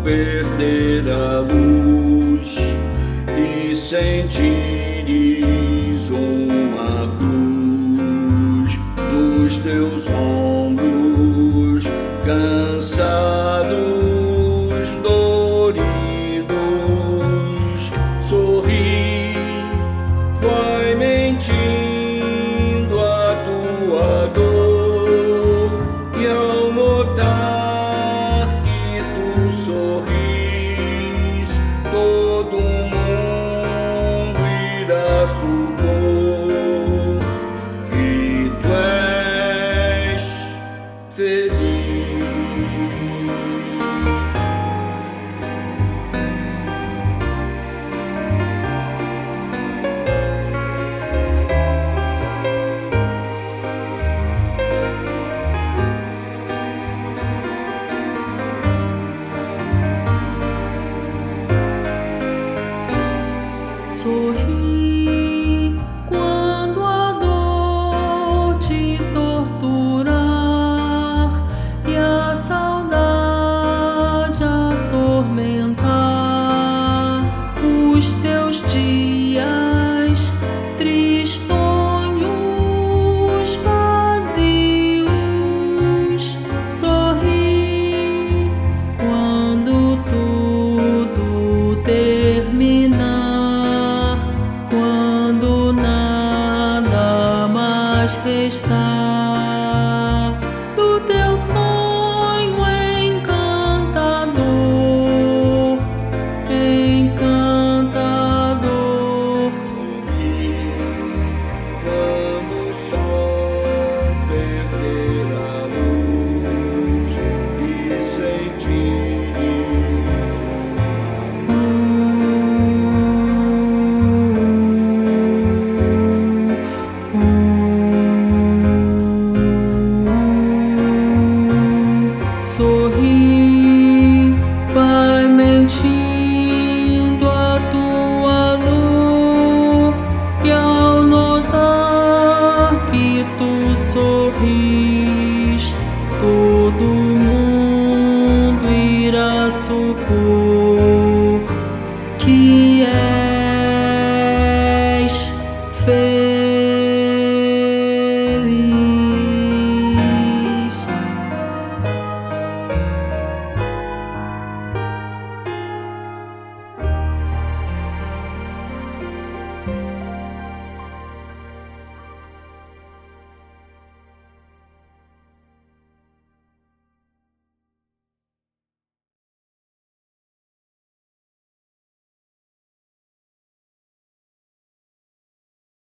perder a luz e sentires uma cruz nos teus ombros, cansados, doridos. Sorri, vai mentindo a tua dor, e ao notar que tu sorris, todo mundo irá supor que tu és feliz. Sorri quando a dor te torturar e a saudade atormentar os teus dias tristonhos, vazios. Sorri quando tudo terminar, quando nada mais restar do teu sonho encantador, encantador. Quando o sol perder a luz e sentires sorri, vai mentindo a tua dor, e ao notar que tu sorris, todo mundo irá supor que